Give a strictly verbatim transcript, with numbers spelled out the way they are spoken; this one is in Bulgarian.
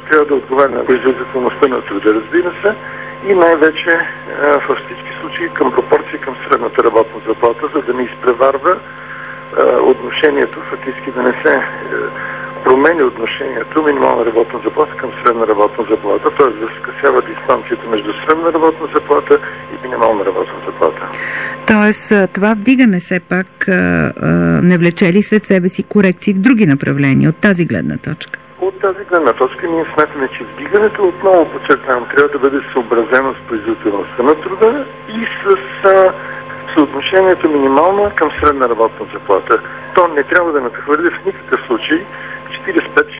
трябва да отговаря на производителността на труда, разбира се, и най-вече във всички случаи към пропорция към средната работна заплата, за да не изпреварва отношението, фактически да не се промени отношението минимална работна заплата към средна работна заплата, т.е. да скъсява дистанцията между средна работна заплата и минимална работна заплата. Тоест, това вдигане все пак не влече ли след себе си корекции в други направления от тази гледна точка? От тази гледна точка ние смятаме, че вдигането, отново подчертавам, трябва да бъде съобразено с производителността на труда и с а, съотношението минимална към средна работна заплата. То не трябва да надхвърли в никакъв случай четиридесет и пет